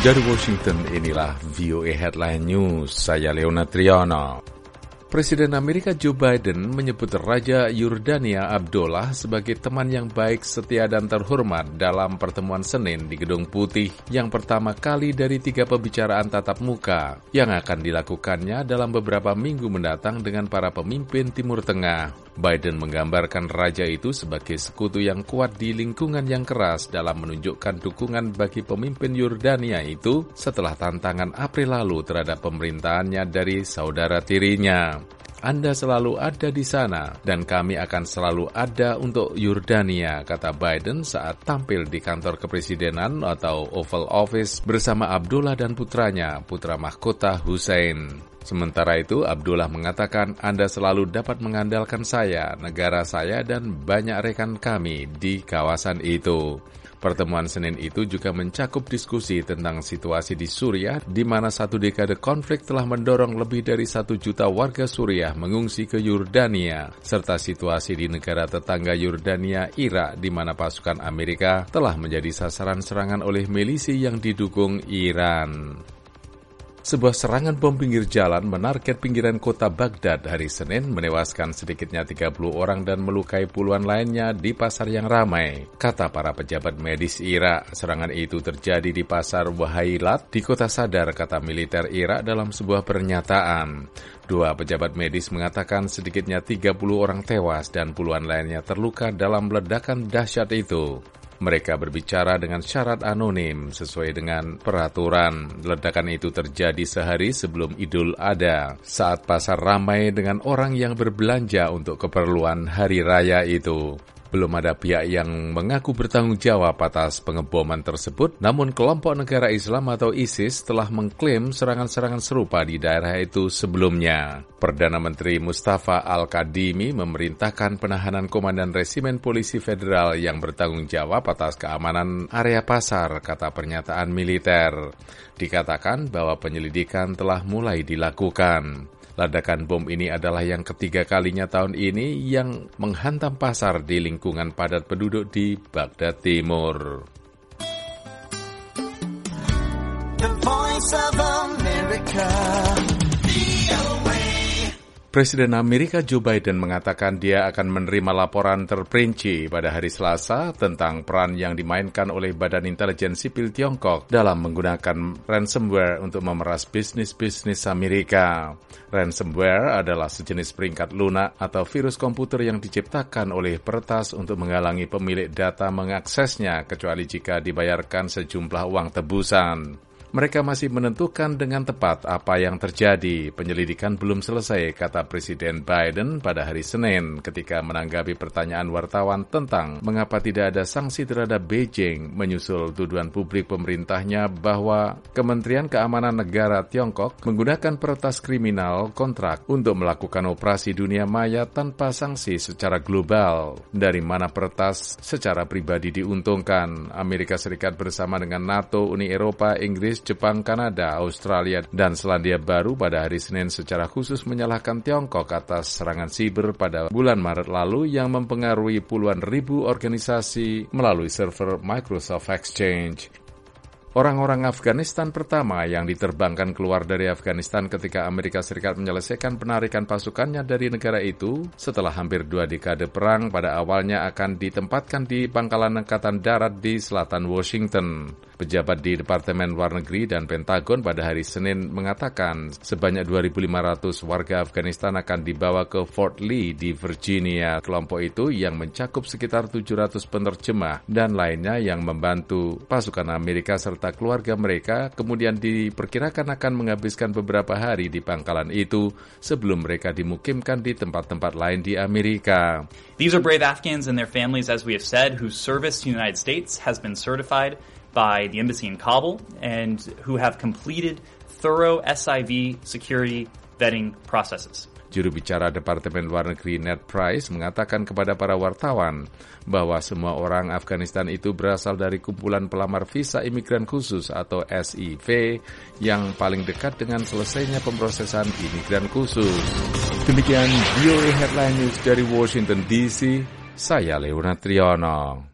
Dari Washington, inilah VOA Headline News. Saya Leona Triana. Presiden Amerika Joe Biden menyebut Raja Yordania Abdullah sebagai teman yang baik, setia, dan terhormat dalam pertemuan Senin di Gedung Putih yang pertama kali dari 3 pembicaraan tatap muka yang akan dilakukannya dalam beberapa minggu mendatang dengan para pemimpin Timur Tengah. Biden menggambarkan raja itu sebagai sekutu yang kuat di lingkungan yang keras dalam menunjukkan dukungan bagi pemimpin Yordania itu setelah tantangan April lalu terhadap pemerintahannya dari saudara tirinya. Anda selalu ada di sana, dan kami akan selalu ada untuk Yordania, kata Biden saat tampil di kantor kepresidenan atau Oval Office bersama Abdullah dan putranya, putra mahkota Hussein. Sementara itu, Abdullah mengatakan, Anda selalu dapat mengandalkan saya, negara saya, dan banyak rekan kami di kawasan itu. Pertemuan Senin itu juga mencakup diskusi tentang situasi di Suriah, di mana 1 dekade konflik telah mendorong lebih dari 1 juta warga Suriah mengungsi ke Yordania, serta situasi di negara tetangga Yordania, Irak, di mana pasukan Amerika telah menjadi sasaran serangan oleh milisi yang didukung Iran. Sebuah serangan bom pinggir jalan menarget pinggiran kota Baghdad hari Senin menewaskan sedikitnya 30 orang dan melukai puluhan lainnya di pasar yang ramai. Kata para pejabat medis Irak, serangan itu terjadi di pasar Wahailat di kota Sadar, kata militer Irak dalam sebuah pernyataan. 2 pejabat medis mengatakan sedikitnya 30 orang tewas dan puluhan lainnya terluka dalam ledakan dahsyat itu. Mereka berbicara dengan syarat anonim sesuai dengan peraturan. Ledakan itu terjadi sehari sebelum Idul Adha, saat pasar ramai dengan orang yang berbelanja untuk keperluan hari raya itu. Belum ada pihak yang mengaku bertanggung jawab atas pengeboman tersebut, namun kelompok negara Islam atau ISIS telah mengklaim serangan-serangan serupa di daerah itu sebelumnya. Perdana Menteri Mustafa Al-Kadhimi memerintahkan penahanan Komandan Resimen Polisi Federal yang bertanggung jawab atas keamanan area pasar, kata pernyataan militer. Dikatakan bahwa penyelidikan telah mulai dilakukan. Ledakan bom ini adalah yang ketiga kalinya tahun ini yang menghantam pasar di lingkungan padat penduduk di Baghdad Timur. The Voice of America. Presiden Amerika Joe Biden mengatakan dia akan menerima laporan terperinci pada hari Selasa tentang peran yang dimainkan oleh Badan Intelijen Sipil Tiongkok dalam menggunakan ransomware untuk memeras bisnis-bisnis Amerika. Ransomware adalah sejenis peringkat lunak atau virus komputer yang diciptakan oleh peretas untuk menghalangi pemilik data mengaksesnya kecuali jika dibayarkan sejumlah uang tebusan. Mereka masih menentukan dengan tepat apa yang terjadi. Penyelidikan belum selesai, kata Presiden Biden pada hari Senin ketika menanggapi pertanyaan wartawan tentang mengapa tidak ada sanksi terhadap Beijing menyusul tuduhan publik pemerintahnya bahwa Kementerian Keamanan Negara Tiongkok menggunakan peretas kriminal kontrak untuk melakukan operasi dunia maya tanpa sanksi secara global. Dari mana peretas secara pribadi diuntungkan? Amerika Serikat bersama dengan NATO, Uni Eropa, Inggris, Jepang, Kanada, Australia, dan Selandia Baru pada hari Senin secara khusus menyalahkan Tiongkok atas serangan siber pada bulan Maret lalu yang mempengaruhi puluhan ribu organisasi melalui server Microsoft Exchange. Orang-orang Afghanistan pertama yang diterbangkan keluar dari Afghanistan ketika Amerika Serikat menyelesaikan penarikan pasukannya dari negara itu setelah hampir 2 dekade perang pada awalnya akan ditempatkan di pangkalan angkatan darat di selatan Washington. Pejabat di Departemen Luar Negeri dan Pentagon pada hari Senin mengatakan sebanyak 2.500 warga Afghanistan akan dibawa ke Fort Lee di Virginia. Kelompok itu yang mencakup sekitar 700 penerjemah dan lainnya yang membantu pasukan Amerika serta keluarga mereka kemudian diperkirakan akan menghabiskan beberapa hari di pangkalan itu sebelum mereka dimukimkan di tempat-tempat lain di Amerika. These are brave Afghans and their families, as we have said, whose service to the United States has been certified by the embassy in Kabul and who have completed thorough SIV security vetting processes. Juru bicara Departemen Luar Negeri Ned Price mengatakan kepada para wartawan bahwa semua orang Afghanistan itu berasal dari kumpulan pelamar visa imigran khusus atau SIV yang paling dekat dengan selesainya pemrosesan imigran khusus. Demikian VOA Headline News dari Washington DC, saya Leona Triana.